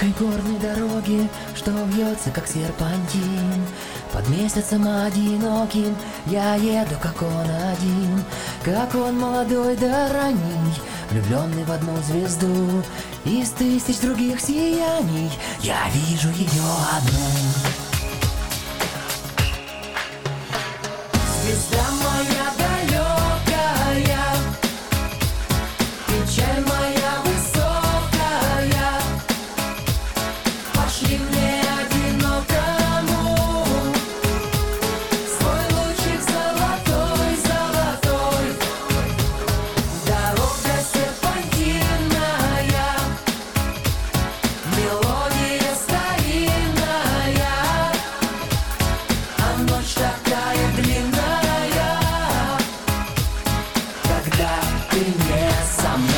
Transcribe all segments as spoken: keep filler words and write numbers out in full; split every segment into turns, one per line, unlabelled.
узкой горной дороги, что вьется, как серпантин. Под месяцем одиноким я еду, как он один, как он молодой да ранний, влюбленный в одну звезду. Из тысяч других сияний я вижу ее одну. Звезда моя далекая, печаль моя высокая, пошли мне одинокому свой лучик золотой, золотой. Дорога серпантинная, мелодия старинная, а ночь такая длинная, когда ты не со мной.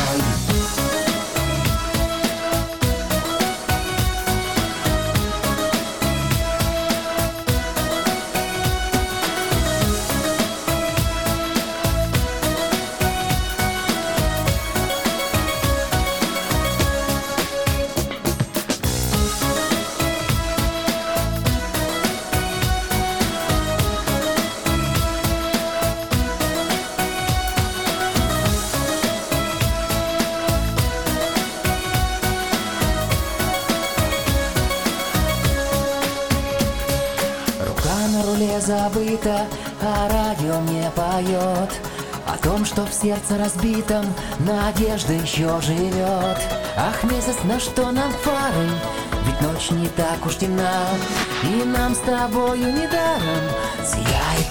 На руле забыто, а радио мне поет о том, что в сердце разбитом надежда еще живет. Ах, месяц, на что нам фары? Ведь ночь не так уж темна, и нам с тобою недаром сияет